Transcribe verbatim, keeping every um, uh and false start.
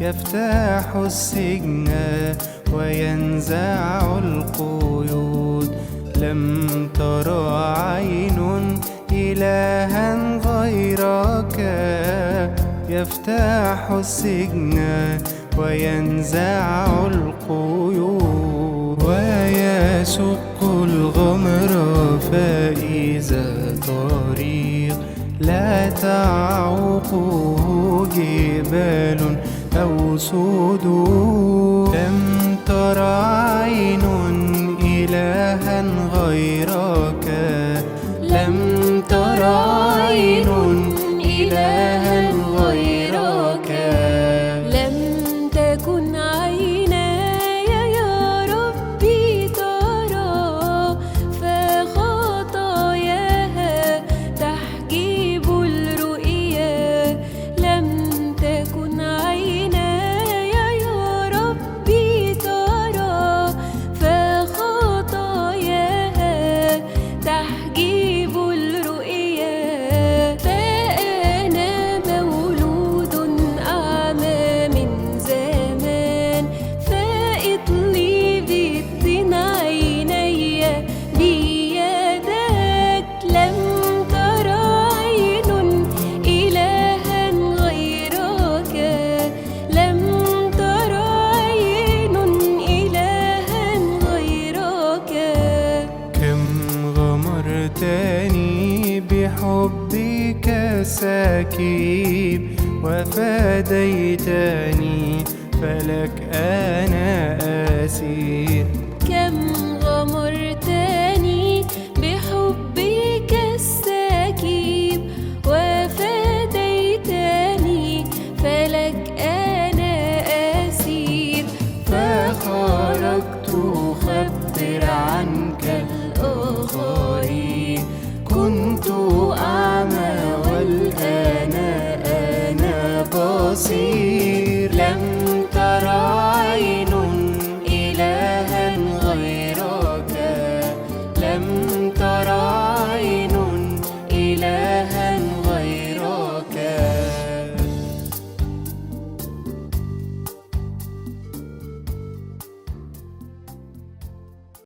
يفتح السجن وينزع القيود. لم ترى عين إلها غيرك يفتح السجن وينزع القيود، ويشق الغمر فإذا طريق لا تعوقه جبال أو سدود. لم ترى عين إلها غيرك، لم ترى عين إلها غيرك. لم تكن عيناي يا ربي ترى، فخطاياها تحجب الرؤيا. لم تكن عيناي يا ربي ترى، فخطاياها تحجب الرؤيا. فأنا مولود أعمى من زمان، فاطلي بالطين عيني بيدك. لم ترى عين إلها غيرك، لم ترى عين إلها غيرك. كم غمرتني بحبك سكيب، وفديتني فلك أنا أسير.